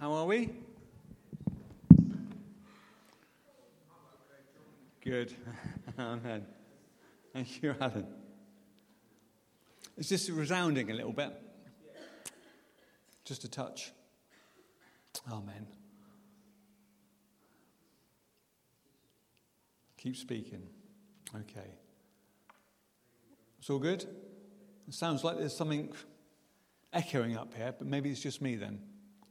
How are we? Good. Amen. Thank you, Alan. Is this resounding a little bit? Just a touch. Amen. Keep speaking. Okay. It's all good? It sounds like there's something echoing up here, but maybe it's just me then.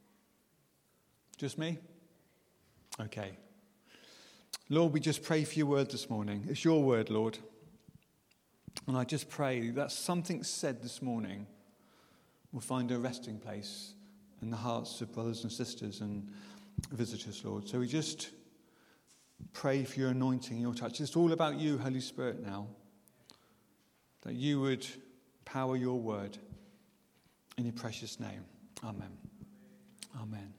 Just me? Okay. Lord, we just pray for your word this morning. It's your word, Lord. And I just pray that something said this morning will find a resting place in the hearts of brothers and sisters and visitors, Lord. So we just pray for your anointing, your touch. It's all about you, Holy Spirit, now. That you would power your word in your precious name. Amen. Amen.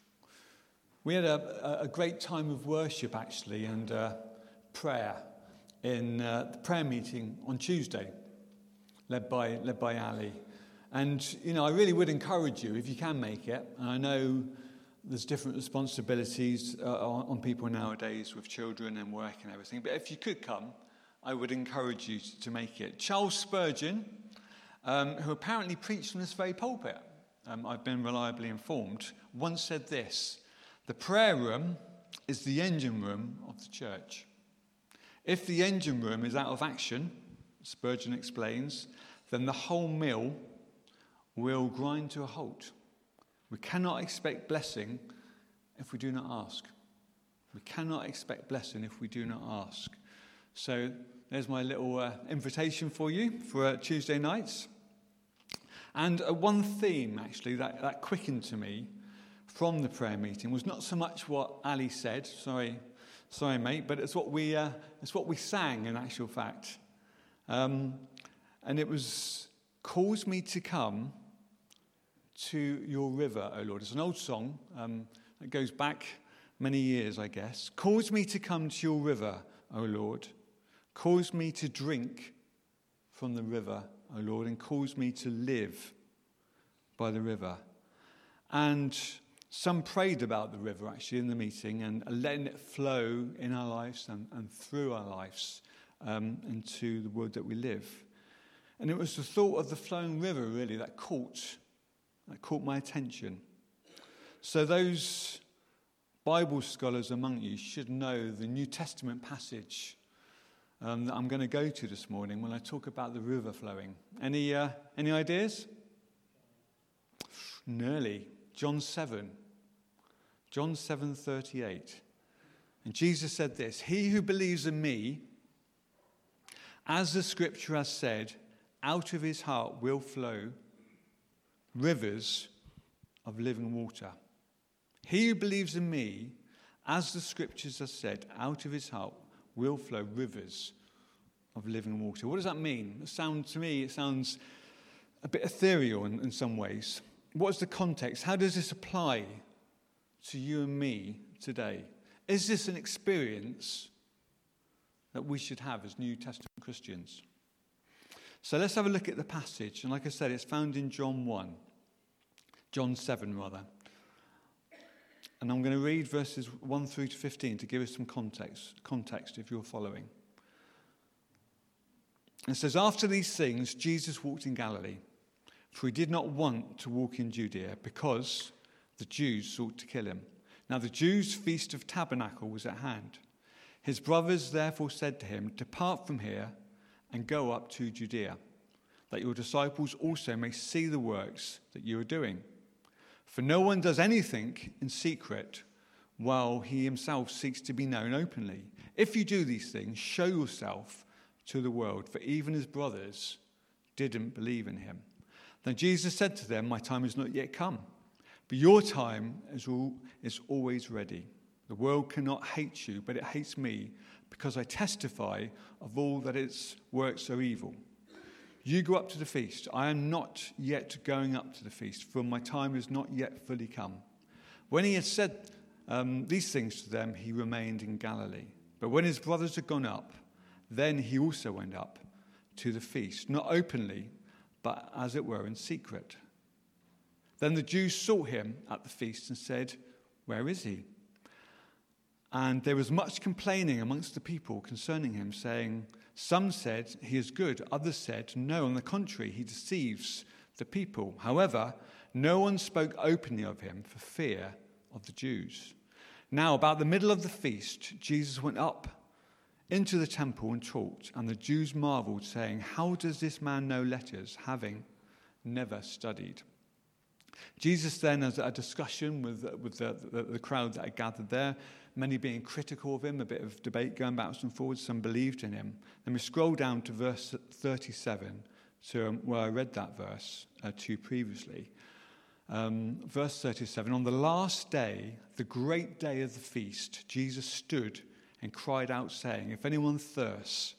We had a great time of worship, actually, and prayer in the prayer meeting on Tuesday, led by Ali. And, you know, I really would encourage you, if you can make it, and I know there's different responsibilities on people nowadays with children and work and everything, but if you could come, I would encourage you to make it. Charles Spurgeon, who apparently preached from this very pulpit, I've been reliably informed, once said this: the prayer room is the engine room of the church. If the engine room is out of action, Spurgeon explains, then the whole mill will grind to a halt. We cannot expect blessing if we do not ask. We cannot expect blessing if we do not ask. So there's my little invitation for you for Tuesday nights. And one theme, actually, that quickened to me from the prayer meeting was not so much what Ali said, sorry mate, but it's what we sang in actual fact. And it was, "Cause me to come to your river, O Lord." It's an old song that goes back many years, I guess. "Cause me to come to your river, O Lord. Cause me to drink from the river, O Lord, and cause me to live by the river." And some prayed about the river, actually, in the meeting, and letting it flow in our lives and through our lives into the world that we live. And it was the thought of the flowing river, really, that caught my attention. So those Bible scholars among you should know the New Testament passage that I'm going to go to this morning when I talk about the river flowing. Any ideas? Nearly. John 7:38. And Jesus said this: "He who believes in me, as the scripture has said, out of his heart will flow rivers of living water." He who believes in me, as the scriptures have said, out of his heart will flow rivers of living water. What does that mean? To me, it sounds a bit ethereal in some ways. What's the context? How does this apply to you and me today? Is this an experience that we should have as New Testament Christians? So let's have a look at the passage. And like I said, it's found in John 7 rather. And I'm going to read verses 1 through to 15 to give us some context if you're following. It says, "After these things, Jesus walked in Galilee, for he did not want to walk in Judea, because the Jews sought to kill him. Now the Jews' feast of tabernacle was at hand. His brothers therefore said to him, 'Depart from here and go up to Judea, that your disciples also may see the works that you are doing. For no one does anything in secret while he himself seeks to be known openly. If you do these things, show yourself to the world, for even his brothers didn't believe in him.' Then Jesus said to them, 'My time has not yet come, but your time is always ready. The world cannot hate you, but it hates me, because I testify of all that its works are evil. You go up to the feast. I am not yet going up to the feast, for my time is not yet fully come.' When he had said these things to them, he remained in Galilee. But when his brothers had gone up, then he also went up to the feast, not openly, but as it were in secret. Then the Jews sought him at the feast and said, "Where is he?" And there was much complaining amongst the people concerning him, saying, "Some said, 'He is good.' Others said, 'No, on the contrary, he deceives the people.' However, no one spoke openly of him for fear of the Jews. Now, about the middle of the feast, Jesus went up into the temple and taught, and the Jews marveled, saying, 'How does this man know letters, having never studied?'" Jesus then has a discussion with the crowd that had gathered there, many being critical of him, a bit of debate going backwards and forwards, some believed in him. And we scroll down to verse 37, to where I read that verse to you previously. Verse 37, "On the last day, the great day of the feast, Jesus stood and cried out, saying, 'If anyone thirsts,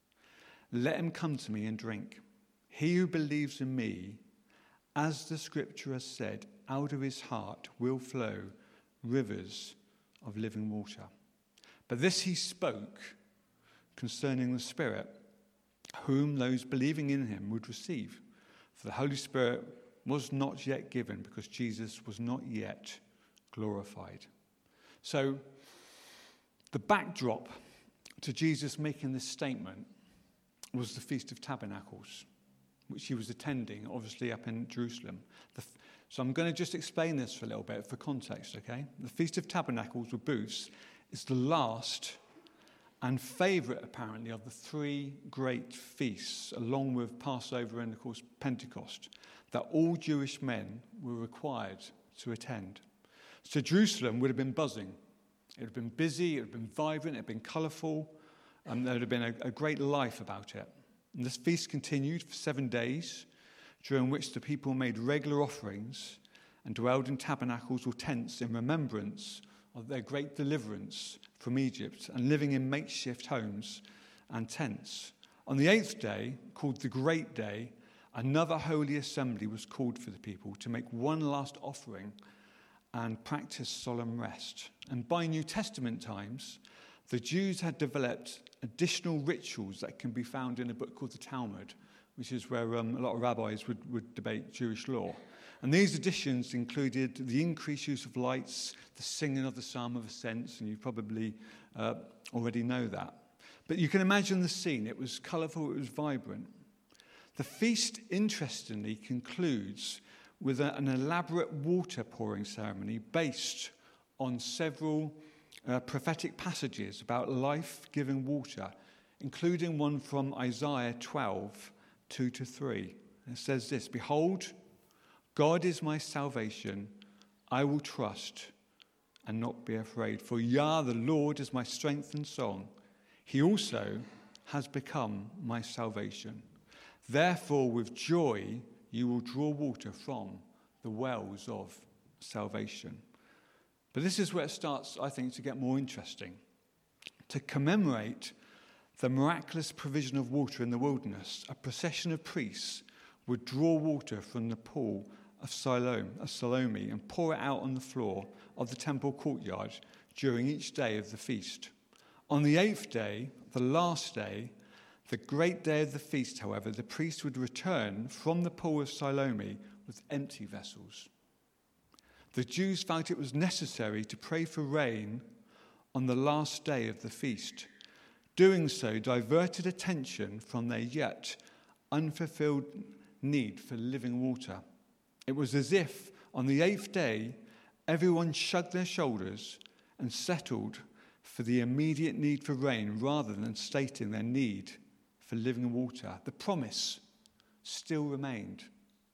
let him come to me and drink. He who believes in me, as the scripture has said, out of his heart will flow rivers of living water.' But this he spoke concerning the Spirit, whom those believing in him would receive. For the Holy Spirit was not yet given, because Jesus was not yet glorified." So the backdrop to Jesus making this statement was the Feast of Tabernacles, which he was attending, obviously, up in Jerusalem. So I'm going to just explain this for a little bit for context, okay? The Feast of Tabernacles, or Booths, is the last and favourite, apparently, of the three great feasts, along with Passover and, of course, Pentecost, that all Jewish men were required to attend. So Jerusalem would have been buzzing. It would have been busy, it would have been vibrant, it would have been colourful, and there would have been a great life about it. And this feast continued for 7 days, during which the people made regular offerings and dwelled in tabernacles or tents in remembrance of their great deliverance from Egypt, and living in makeshift homes and tents. On the 8th day, called the Great Day, another holy assembly was called for the people to make one last offering and practice solemn rest. And by New Testament times, the Jews had developed additional rituals that can be found in a book called the Talmud, which is where a lot of rabbis would debate Jewish law. And these additions included the increased use of lights, the singing of the Psalm of Ascents, and you probably already know that. But you can imagine the scene. It was colourful, it was vibrant. The feast, interestingly, concludes with an elaborate water pouring ceremony based on several prophetic passages about life-giving water, including one from Isaiah 12, 2-3. It says this: "Behold, God is my salvation. I will trust and not be afraid. For Yah, the Lord, is my strength and song. He also has become my salvation. Therefore, with joy, you will draw water from the wells of salvation." But this is where it starts, I think, to get more interesting. To commemorate the miraculous provision of water in the wilderness, a procession of priests would draw water from the pool of Siloam and pour it out on the floor of the temple courtyard during each day of the feast. On the 8th day, the last day, the great day of the feast, however, the priest would return from the pool of Siloam with empty vessels. The Jews felt it was necessary to pray for rain on the last day of the feast. Doing so diverted attention from their yet unfulfilled need for living water. It was as if on the 8th day, everyone shrugged their shoulders and settled for the immediate need for rain rather than stating their need for living water. The promise still remained.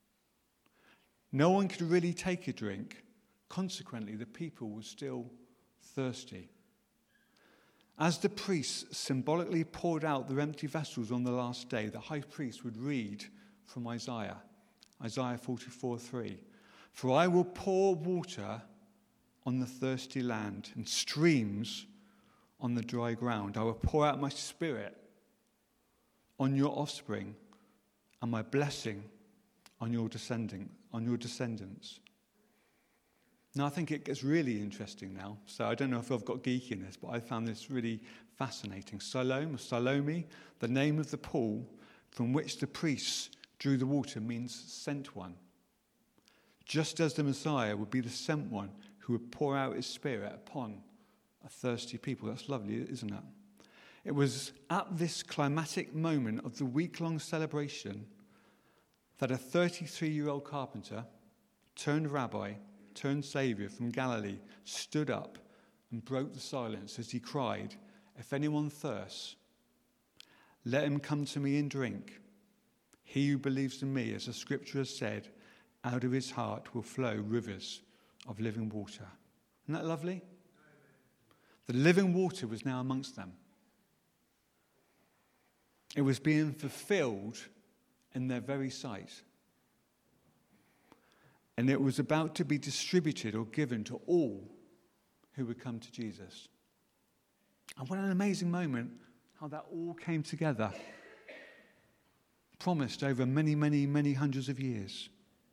No one could really take a drink. Consequently, the people were still thirsty. As the priests symbolically poured out their empty vessels on the last day, the high priest would read from Isaiah 44:3. "For I will pour water on the thirsty land and streams on the dry ground. I will pour out my spirit on your offspring and my blessing on your descendants." Now, I think it gets really interesting now. So I don't know if I've got geeky in this, but I found this really fascinating. Siloam, the name of the pool from which the priests drew the water, means sent one. just as the Messiah would be the sent one who would pour out his Spirit upon a thirsty people. That's lovely, isn't it? It was at this climatic moment of the week-long celebration that a 33-year-old carpenter, turned rabbi, turned saviour from Galilee, stood up and broke the silence as he cried, "If anyone thirsts, let him come to me and drink. He who believes in me, as the scripture has said, out of his heart will flow rivers of living water." Isn't that lovely? The living water was now amongst them. It was being fulfilled in their very sight. And it was about to be distributed or given to all who would come to Jesus. And what an amazing moment, how that all came together. Promised over many, many, many hundreds of years.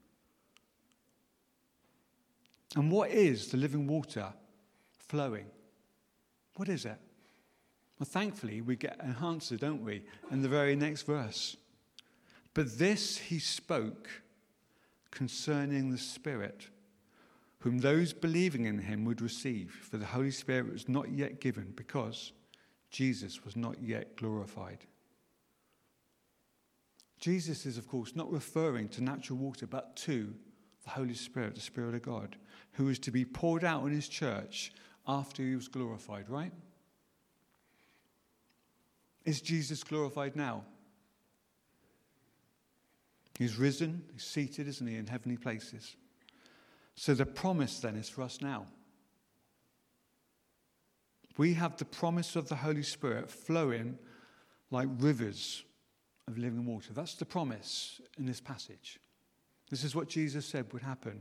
And what is the living water flowing? What is it? Well, thankfully, we get an answer, don't we, in the very next verse. But this he spoke concerning the Spirit, whom those believing in him would receive, for the Holy Spirit was not yet given, because Jesus was not yet glorified. Jesus is, of course, not referring to natural water, but to the Holy Spirit, the Spirit of God, who is to be poured out on his church after he was glorified, right? Is Jesus glorified now? He's risen, he's seated, isn't he, in heavenly places. So the promise then is for us now. We have the promise of the Holy Spirit flowing like rivers of living water. That's the promise in this passage. This is what Jesus said would happen.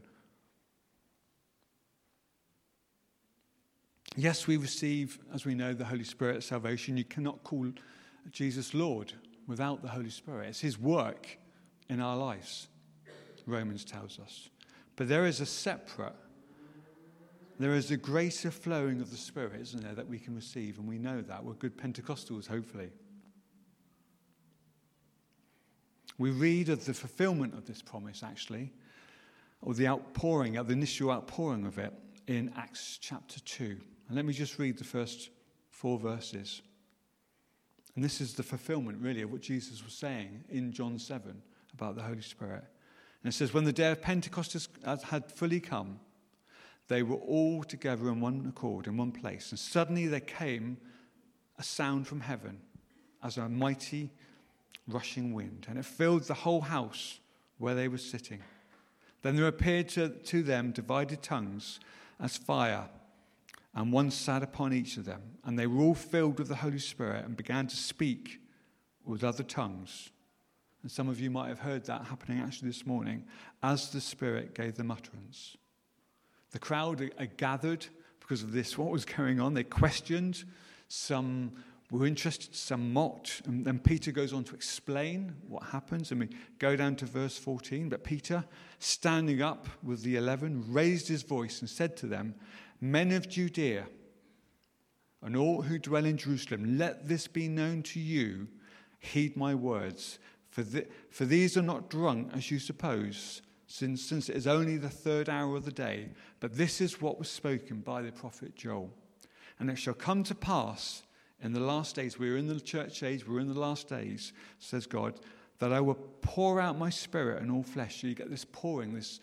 Yes, we receive, as we know, the Holy Spirit at salvation. You cannot call Jesus Lord without the Holy Spirit. It's his work in our lives, Romans tells us. But there is a greater flowing of the Spirit, isn't there, that we can receive, and we know that. We're good Pentecostals, hopefully. We read of the fulfillment of this promise, actually, or the initial outpouring of it in Acts chapter 2. And let me just read the first 4 verses. And this is the fulfillment, really, of what Jesus was saying in John 7 about the Holy Spirit. And it says, when the day of Pentecost had fully come, they were all together in one accord, in one place. And suddenly there came a sound from heaven as a mighty rushing wind, and it filled the whole house where they were sitting. Then there appeared to them divided tongues as fire, and one sat upon each of them. And they were all filled with the Holy Spirit and began to speak with other tongues. And some of you might have heard that happening actually this morning, as the Spirit gave them utterance. The crowd are gathered because of this, what was going on. They questioned, some were interested, some mocked. And then Peter goes on to explain what happens. And we go down to verse 14. But Peter, standing up with the 11, raised his voice and said to them, "Men of Judea, and all who dwell in Jerusalem, let this be known to you. Heed my words. For these are not drunk, as you suppose, since it is only the 3rd hour of the day. But this is what was spoken by the prophet Joel. And it shall come to pass in the last days," we're in the church age, we're in the last days, says God, "that I will pour out my Spirit on all flesh." So you get this pouring, this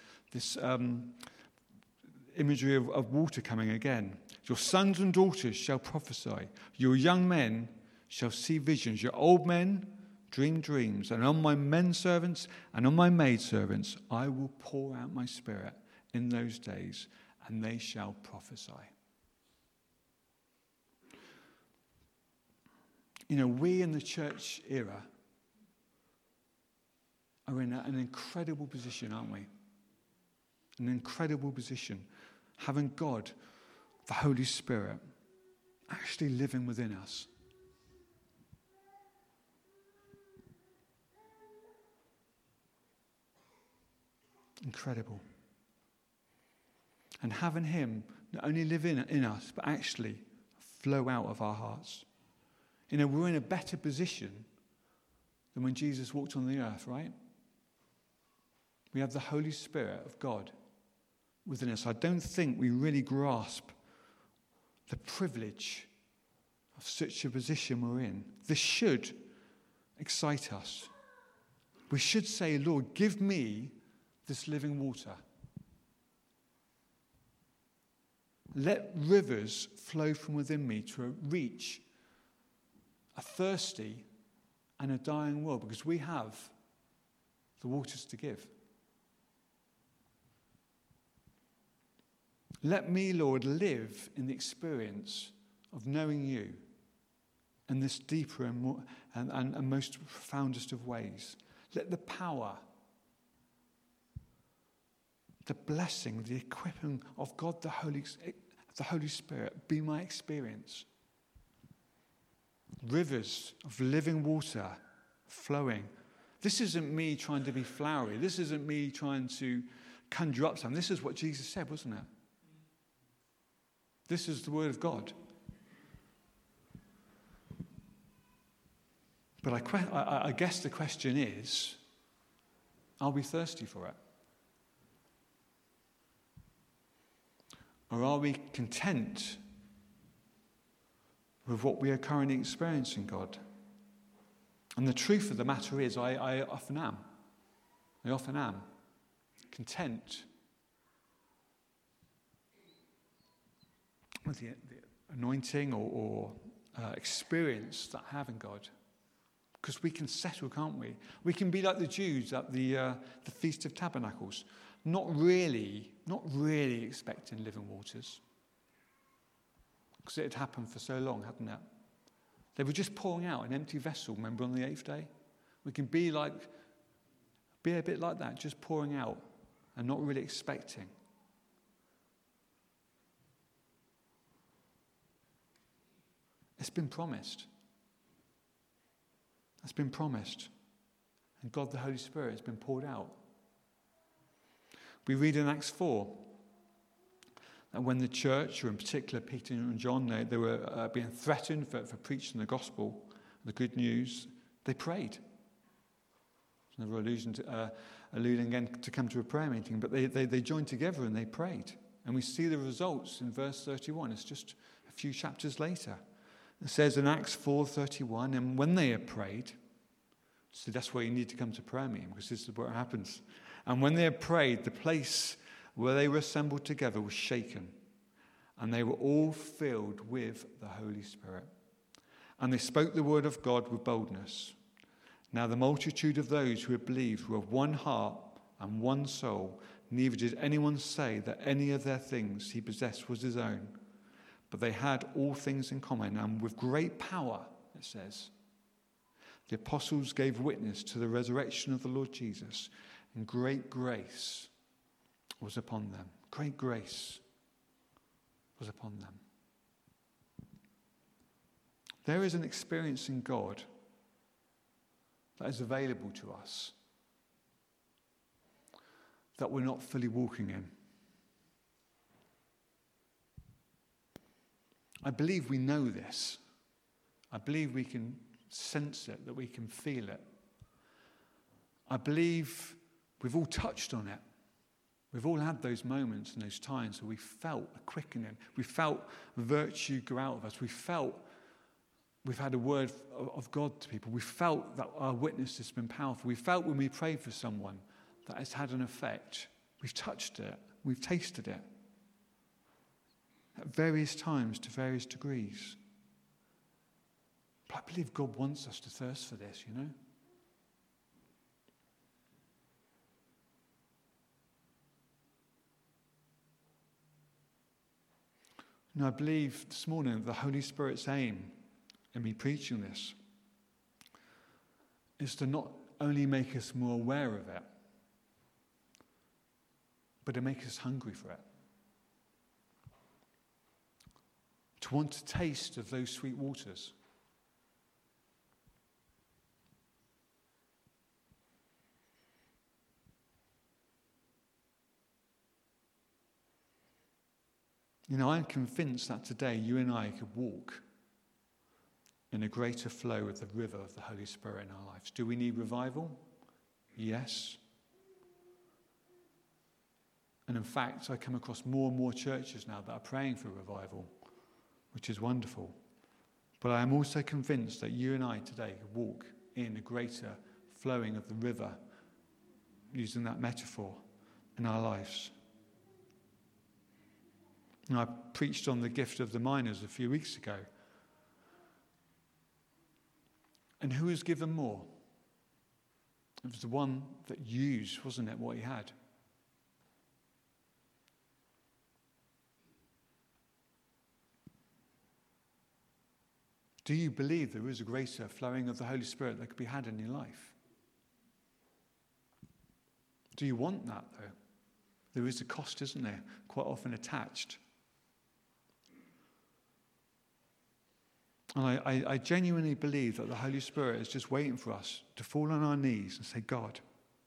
imagery of water coming again. "Your sons and daughters shall prophesy. Your young men shall see visions. Your old men dream dreams. And on my men servants and on my maid servants I will pour out my Spirit in those days, and they shall prophesy." You know, we in the church era are in an incredible position, aren't we? An incredible position. Having God, the Holy Spirit, actually living within us. Incredible. And having him not only live in us, but actually flow out of our hearts. You know, we're in a better position than when Jesus walked on the earth, right? We have the Holy Spirit of God within us. I don't think we really grasp the privilege of such a position we're in. This should excite us. We should say, Lord, give me this living water. Let rivers flow from within me to reach a thirsty and a dying world, because we have the waters to give. Let me, Lord, live in the experience of knowing you in this deeper and more and most profoundest of ways. Let the power, the blessing, the equipping of God, the Holy Spirit, be my experience. Rivers of living water flowing. This isn't me trying to be flowery. This isn't me trying to conjure up something. This is what Jesus said, wasn't it? This is the word of God. But I guess the question is, are we thirsty for it? Or are we content with what we are currently experiencing, God? And the truth of the matter is, I often am. I often am content with the anointing or experience that I have in God. Because we can settle, can't we? We can be like the Jews at the Feast of Tabernacles, not really expecting living waters. Because it had happened for so long, hadn't it? They were just pouring out an empty vessel, remember, on the 8th day? We can be a bit like that, just pouring out and not really expecting. It's been promised. It's been promised. And God, the Holy Spirit, has been poured out. We read in Acts 4 that when the church, or in particular Peter and John, they were being threatened for preaching the gospel, the good news, they prayed. There's another alluding again to come to a prayer meeting, but they joined together and they prayed. And we see the results in verse 31. It's just a few chapters later. It says in Acts 4:31, and when they had prayed, so that's why you need to come to prayer meeting, because this is what happens. And when they had prayed, the place where they were assembled together was shaken, and they were all filled with the Holy Spirit. And they spoke the word of God with boldness. Now the multitude of those who had believed were of one heart and one soul. Neither did anyone say that any of their things he possessed was his own, but they had all things in common. And with great power, it says, the apostles gave witness to the resurrection of the Lord Jesus, and great grace was upon them. Great grace was upon them. There is an experience in God that is available to us that we're not fully walking in. I believe we know this. I believe we can sense it, that we can feel it. I believe we've all touched on it. We've all had those moments and those times where we felt a quickening. We felt virtue go out of us. We felt we've had a word of God to people. We felt that our witness has been powerful. We felt when we prayed for someone that has had an effect. We've touched it. We've tasted it. At various times, to various degrees. But I believe God wants us to thirst for this, you know? And I believe this morning the Holy Spirit's aim in me preaching this is to not only make us more aware of it, but to make us hungry for it. To want to taste of those sweet waters. You know, I'm convinced that today you and I could walk in a greater flow of the river of the Holy Spirit in our lives. Do we need revival? Yes. And in fact, I come across more and more churches now that are praying for revival, which is wonderful. But I am also convinced that you and I today walk in a greater flowing of the river, using that metaphor, in our lives. And I preached on the gift of the miners a few weeks ago. And who was given more? It was the one that used, wasn't it, what he had? Do you believe there is a greater flowing of the Holy Spirit that could be had in your life? Do you want that, though? There is a cost, isn't there? Quite often attached. And I genuinely believe that the Holy Spirit is just waiting for us to fall on our knees and say, God,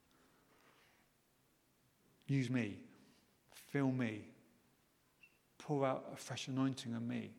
use me, fill me, pour out a fresh anointing on me.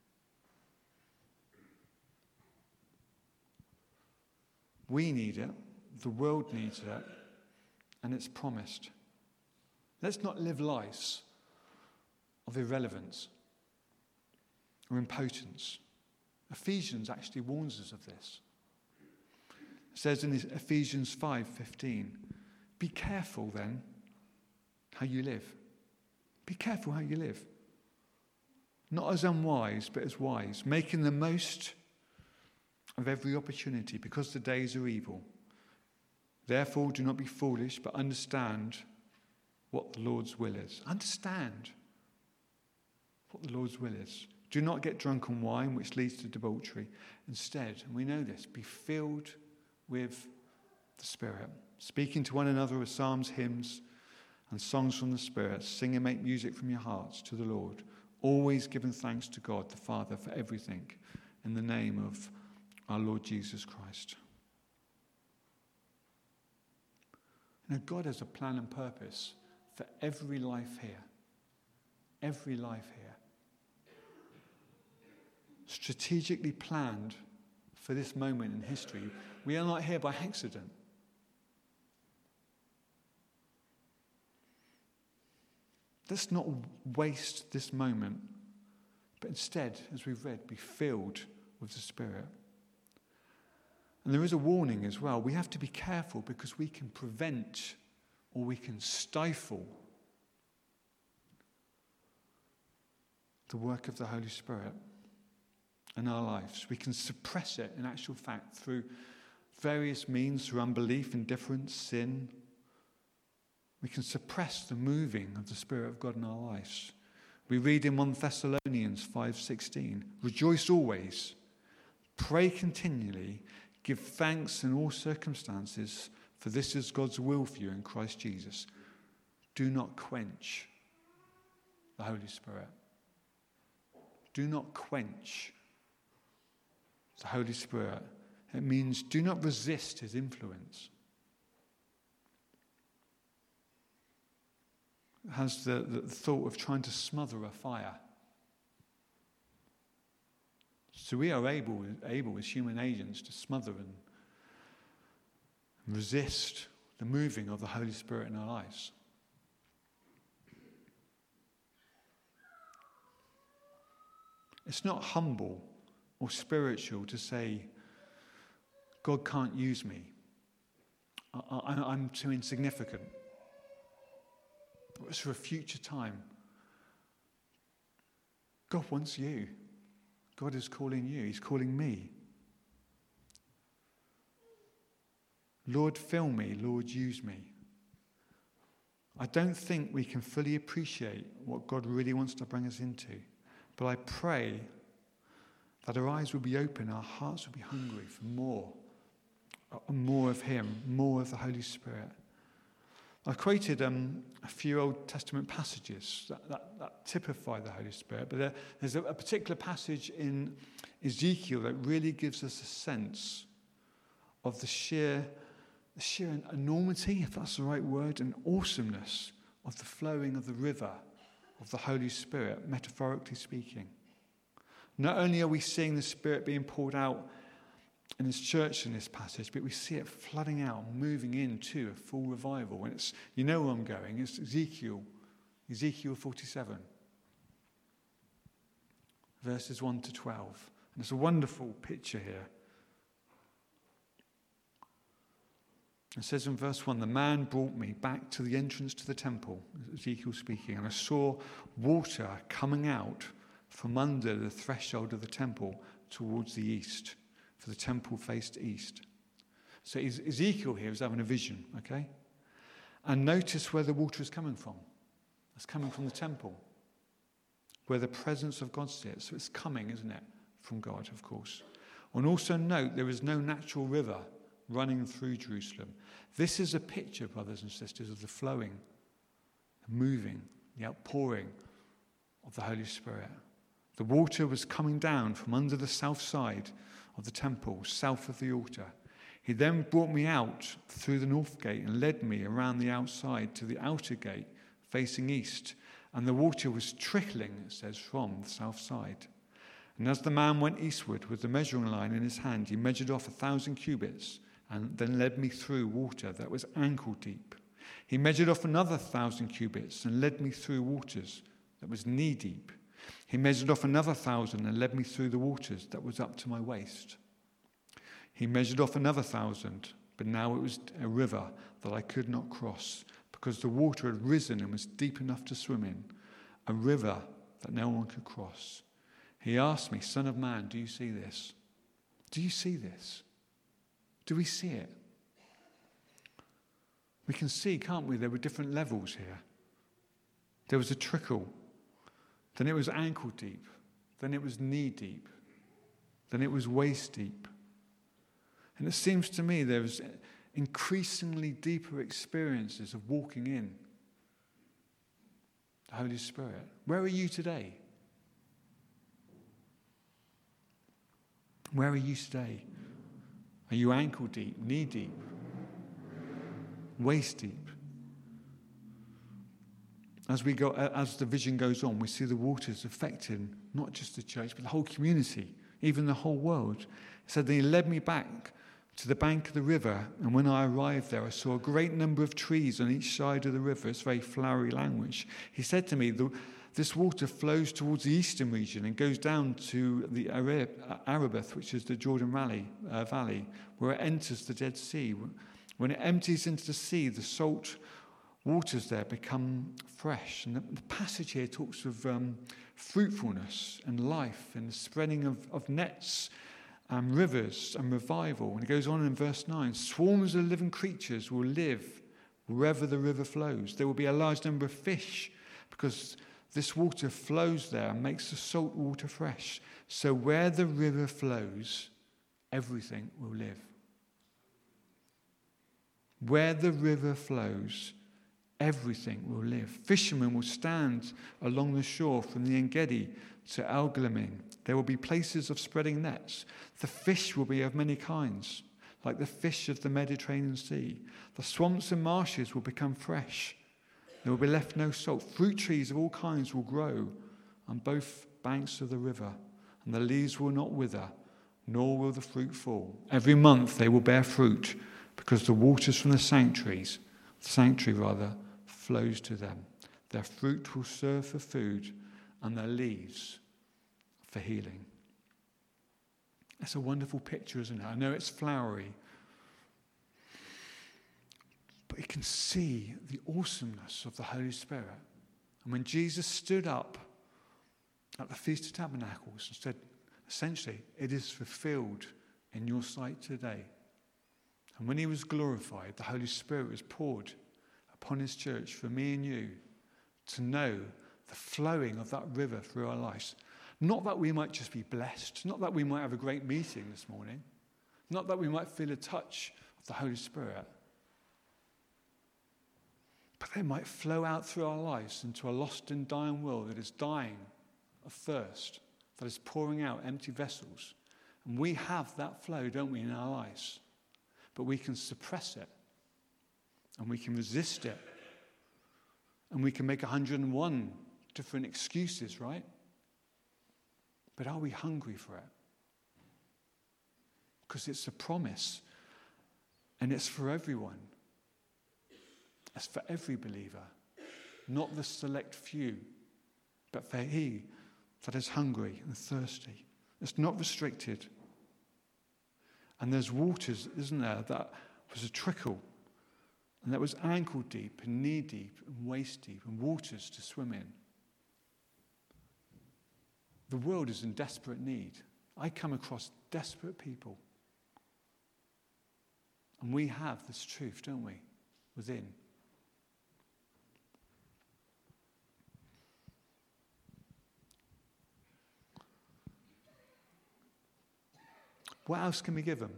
We need it, the world needs it, and it's promised. Let's not live lives of irrelevance or impotence. Ephesians actually warns us of this. It says in Ephesians 5:15, be careful then how you live. Be careful how you live. Not as unwise, but as wise, making the most of every opportunity, because the days are evil. Therefore, do not be foolish, but understand what the Lord's will is. Understand what the Lord's will is. Do not get drunk on wine, which leads to debauchery. Instead, and we know this, be filled with the Spirit, speaking to one another with psalms, hymns, and songs from the Spirit. Sing and make music from your hearts to the Lord, always giving thanks to God the Father for everything, in the name of our Lord Jesus Christ. Now, God has a plan and purpose for every life here. Every life here. Strategically planned for this moment in history. We are not here by accident. Let's not waste this moment, but instead, as we've read, be filled with the Spirit. And there is a warning as well. We have to be careful because we can prevent or we can stifle the work of the Holy Spirit in our lives. We can suppress it, in actual fact, through various means, through unbelief, indifference, sin. We can suppress the moving of the Spirit of God in our lives. We read in 1 Thessalonians 5:16, rejoice always, pray continually, give thanks in all circumstances, for this is God's will for you in Christ Jesus. Do not quench the Holy Spirit. Do not quench the Holy Spirit. It means do not resist his influence. It has the thought of trying to smother a fire. So we are able as human agents to smother and resist the moving of the Holy Spirit in our lives. It's not humble or spiritual to say, God can't use me. I'm too insignificant. It's for a future time. God wants you. God is calling you. He's calling me. Lord, fill me. Lord, use me. I don't think we can fully appreciate what God really wants to bring us into. But I pray that our eyes will be open, our hearts will be hungry for more of him, more of the Holy Spirit. I've quoted a few Old Testament passages that typify the Holy Spirit, but there's a particular passage in Ezekiel that really gives us a sense of the sheer enormity, if that's the right word, and awesomeness of the flowing of the river of the Holy Spirit, metaphorically speaking. Not only are we seeing the Spirit being poured out in his church in this passage, but we see it flooding out, moving into a full revival. And it's, you know where I'm going, it's Ezekiel Ezekiel 47, verses 1 to 12. And it's a wonderful picture here. It says in verse 1, the man brought me back to the entrance to the temple, Ezekiel speaking, and I saw water coming out from under the threshold of the temple towards the east, for the temple faced east. So Ezekiel here is having a vision, okay? And notice where the water is coming from. It's coming from the temple, where the presence of God sits. So it's coming, isn't it, from God, of course. And also note there is no natural river running through Jerusalem. This is a picture, brothers and sisters, of the flowing, the moving, the outpouring of the Holy Spirit. The water was coming down from under the south side of the temple, south of the altar. He then brought me out through the north gate and led me around the outside to the outer gate facing east. And the water was trickling, it says, from the south side. And as the man went eastward with the measuring line in his hand, he measured off 1,000 cubits and then led me through water that was ankle deep. He measured off another 1,000 cubits and led me through waters that was knee deep. He measured off another 1,000 and led me through the waters that was up to my waist. He measured off another 1,000, but now it was a river that I could not cross because the water had risen and was deep enough to swim in, a river that no one could cross. He asked me, Son of man, do you see this? Do you see this? Do we see it? We can see, can't we? There were different levels here. There was a trickle. Then it was ankle deep. Then it was knee deep. Then it was waist deep. And it seems to me there was increasingly deeper experiences of walking in the Holy Spirit. Where are you today? Where are you today? Are you ankle deep, knee deep, waist deep? As the vision goes on, we see the waters affecting not just the church, but the whole community, even the whole world. It said that he led me back to the bank of the river, and when I arrived there, I saw a great number of trees on each side of the river. It's very flowery language. He said to me, this water flows towards the eastern region and goes down to the Arabah, which is the Jordan Valley, where it enters the Dead Sea. When it empties into the sea, the salt waters there become fresh. And the passage here talks of fruitfulness and life and the spreading of nets and rivers and revival. And it goes on in verse 9, swarms of living creatures will live wherever the river flows. There will be a large number of fish because this water flows there and makes the salt water fresh. So where the river flows, everything will live. Where the river flows, everything will live. Fishermen will stand along the shore from the En-Gedi to El-Glamim. There will be places of spreading nets. The fish will be of many kinds, like the fish of the Mediterranean Sea. The swamps and marshes will become fresh. There will be left no salt. Fruit trees of all kinds will grow on both banks of the river, and the leaves will not wither, nor will the fruit fall. Every month they will bear fruit, because the waters from the sanctuary flows to them. Their fruit will serve for food, and their leaves for healing. That's a wonderful picture, isn't it? I know it's flowery, but you can see the awesomeness of the Holy Spirit. And when Jesus stood up at the Feast of Tabernacles and said, essentially, it is fulfilled in your sight today. And when he was glorified, the Holy Spirit was poured upon his church for me and you to know the flowing of that river through our lives. Not that we might just be blessed, not that we might have a great meeting this morning, not that we might feel a touch of the Holy Spirit, but they might flow out through our lives into a lost and dying world that is dying of thirst, that is pouring out empty vessels. And we have that flow, don't we, in our lives? But we can suppress it, and we can resist it, and we can make 101 different excuses, right? But are we hungry for it? Because it's a promise, and it's for everyone. It's for every believer. not the select few, but for he that is hungry and thirsty. It's not restricted. And there's waters, isn't there, that was a trickle, and that was ankle deep and knee deep and waist deep, and waters to swim in. The world is in desperate need. I come across desperate people. And we have this truth, don't we, within. What else can we give them?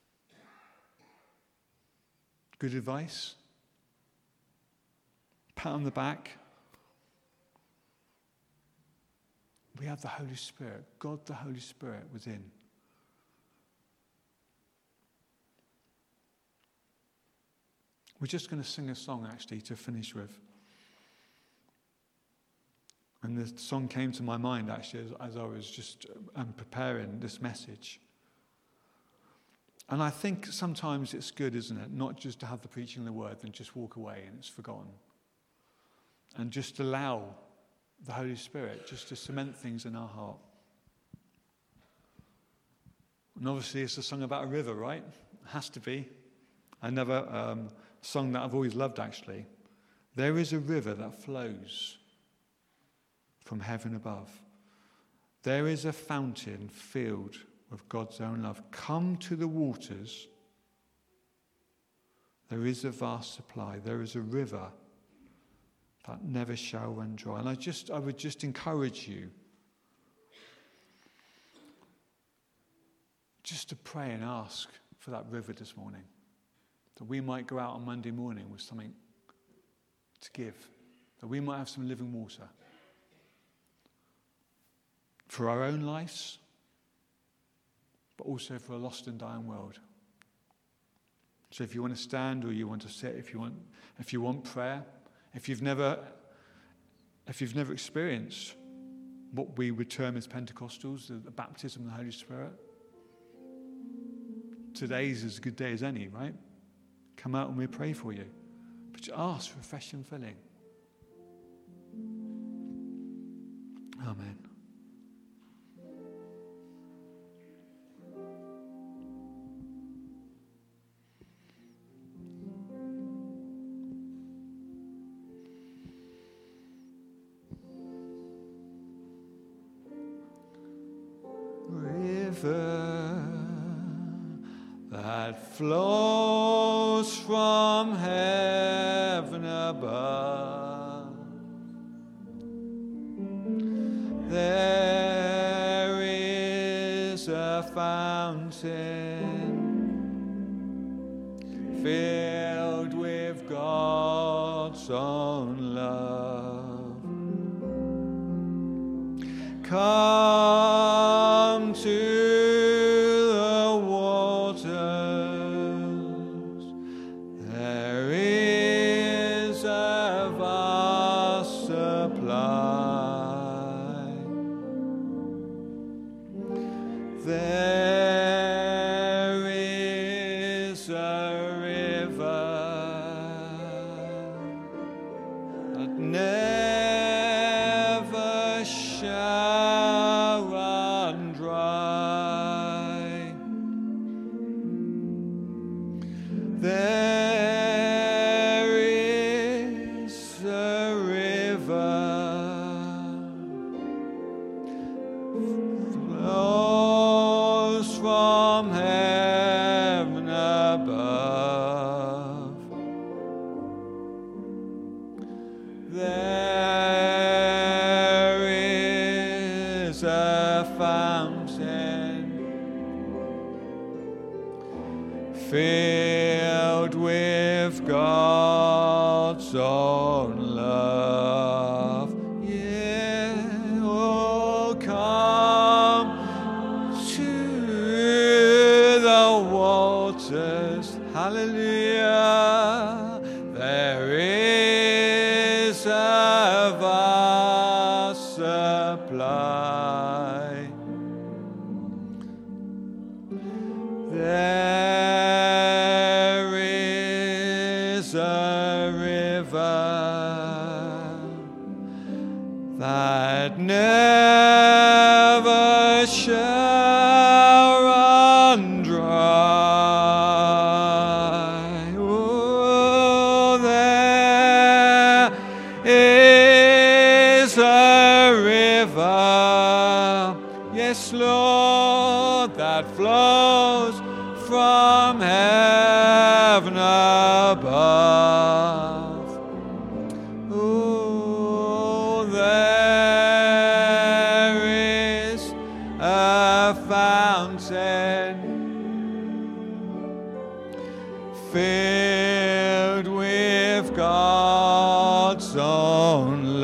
Good advice? Pat on the back? We have the Holy Spirit, God the Holy Spirit within. We're just going to sing a song actually to finish with. And the song came to my mind actually as I was just preparing this message. And I think sometimes it's good, isn't it, not just to have the preaching of the word and just walk away and it's forgotten. And just allow the Holy Spirit just to cement things in our heart. And obviously it's a song about a river, right? It has to be. Another song that I've always loved actually. There is a river that flows from heaven above. There is a fountain filled with God's own love. Come to the waters. There is a vast supply. There is a river that never shall run dry. And I would just encourage you just to pray and ask for that river this morning, that we might go out on Monday morning with something to give, that we might have some living water for our own lives, but also for a lost and dying world. So if you want to stand or you want to sit, if you want prayer, if you've never experienced what we would term as Pentecostals, the baptism of the Holy Spirit, today's as good day as any, right? Come out and we pray for you. But you ask for fresh and filling. Amen. That flows from heaven above. There is a fountain filled with God's own love. Come to filled with God's own love. Yeah, oh, come to the waters. Hallelujah. There is a vast supply. There is a river shall run dry. Oh, there is a river, yes, Lord, that flows from heaven above. Oh, there is a fountain filled with God's own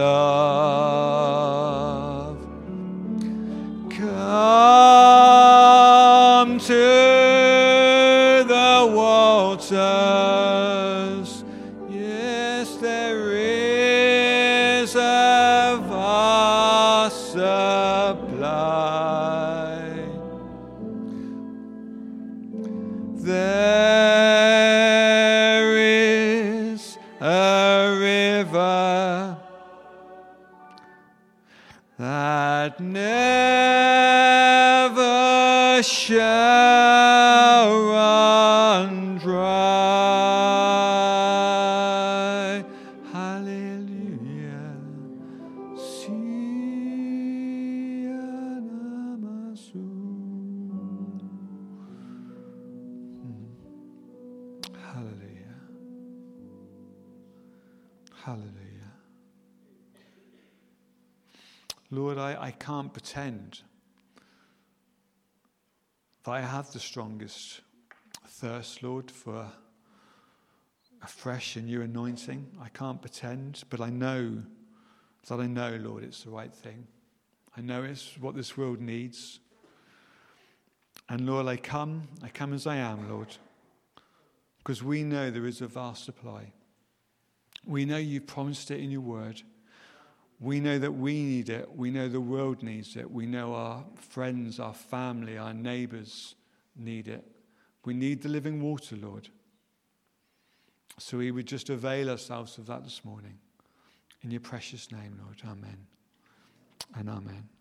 love. Come to the waters. Yes, there is a vast supply. There is a river that never shall run dry. Hallelujah. Hallelujah. Hallelujah. Lord, I can't pretend that I have the strongest thirst, Lord, for a fresh and new anointing. I can't pretend, but I know that I know, Lord, it's the right thing. I know it's what this world needs. And Lord, I come as I am, Lord, because we know there is a vast supply. We know you've promised it in your word. We know that we need it. We know the world needs it. We know our friends, our family, our neighbors need it. We need the living water, Lord. So we would just avail ourselves of that this morning. In your precious name, Lord. Amen and amen.